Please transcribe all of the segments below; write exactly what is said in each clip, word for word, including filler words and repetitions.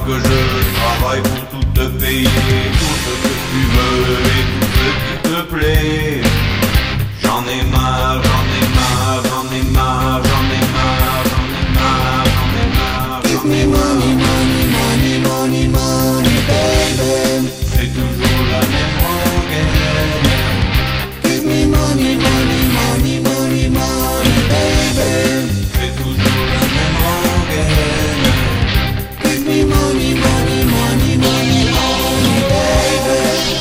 que je travaille pour tout te payer, tout ce que tu veux et tout ce qui te plaît. J'en ai marre, j'en ai marre, j'en ai marre, j'en ai marre, j'en ai marre, j'en ai marre. Give me money, money, money, money, money, baby. C'est toujours la même rengaine. Give me money, money, money, money, money, baby. C'est toujours la même rengaine. Give me money, money, money, money, money, baby.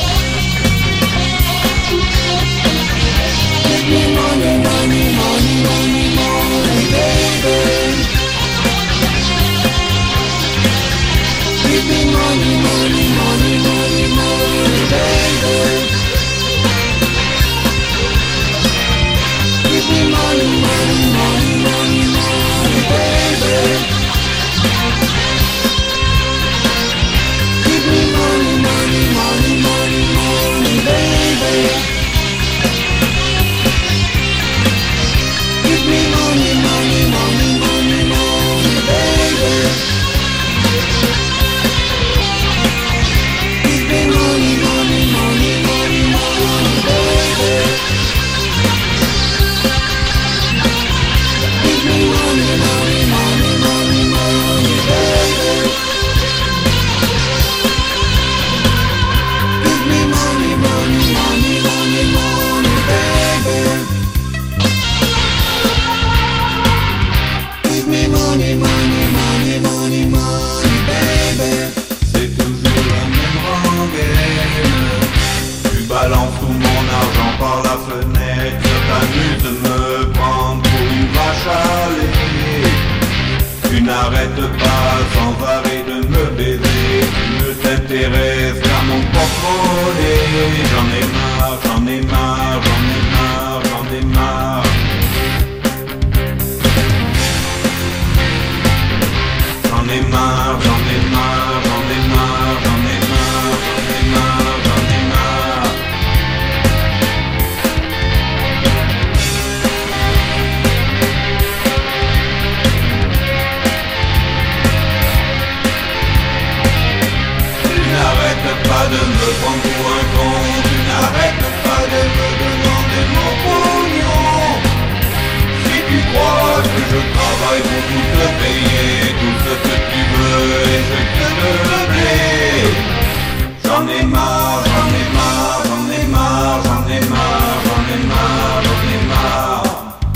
Give me money, money, money, money, money, baby. Give me money, money, money, money, money, baby. Give me money, money, money, money, money, baby. Give me money, money, money, money, money, baby. Give me money, money, money, money, money, baby. Give me money, money, money, money, money, baby. Give me money, money, money, money, money, baby. Give me money, money, money, money, money, baby. Give me money, money, money, money, money, baby. C'est toujours la même rengaine. Tu balances tout mon argent par la fenêtre. T'amuses de me prendre pour une vache à lait. Tu n'arrêtes pas sans arrêt de me baiser. Tu ne t'intéresses qu'à mon porte-monnaie. J'en ai marre, j'en ai marre, j'en ai marre, j'en ai marre. J'en ai marre, j'en ai marre, j'en ai marre, j'en ai marre, j'en ai marre, j'en ai marre. Tu n'arrêtes pas de me prendre pour un con, tu n'arrêtes pas de me demander mon pognon. Si tu crois que je travaille pour tout te payer, tout ce que tu veux et ce que je plais. J'en ai marre, j'en ai marre, j'en ai marre, j'en ai marre, j'en ai marre, j'en ai marre.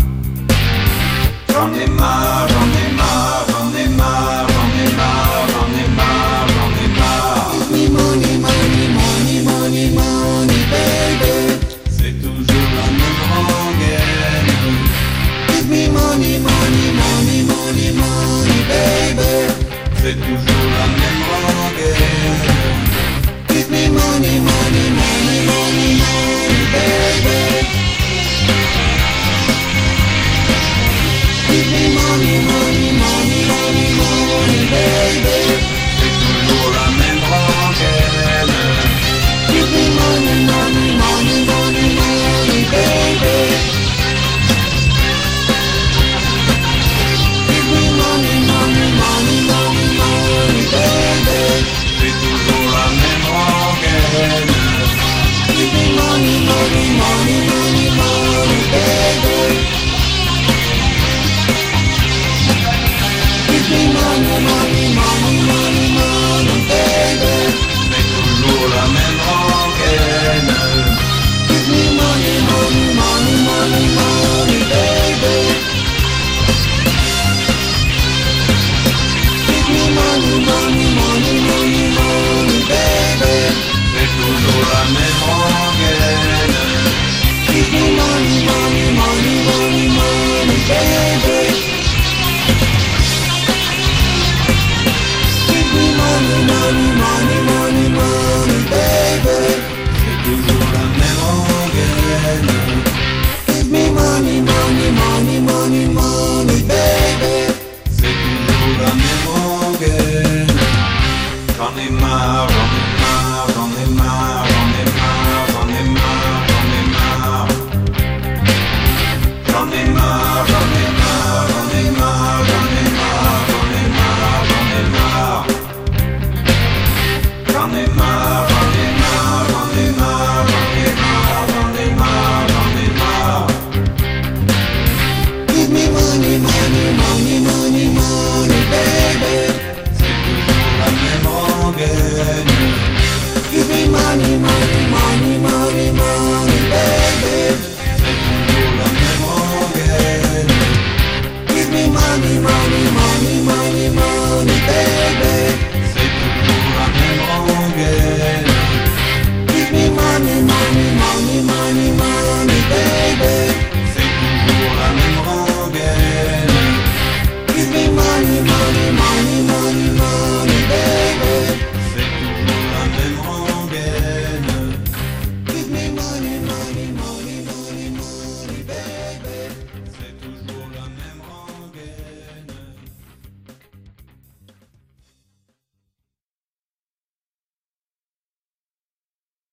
J'en ai marre, j'en ai marre, j'en ai marre, j'en ai marre, j'en ai marre, j'en ai marre. Give me money, money, money, money, money, baby. C'est toujours la même rengaine. Give me money, money, money, money, money, baby. C'est toujours la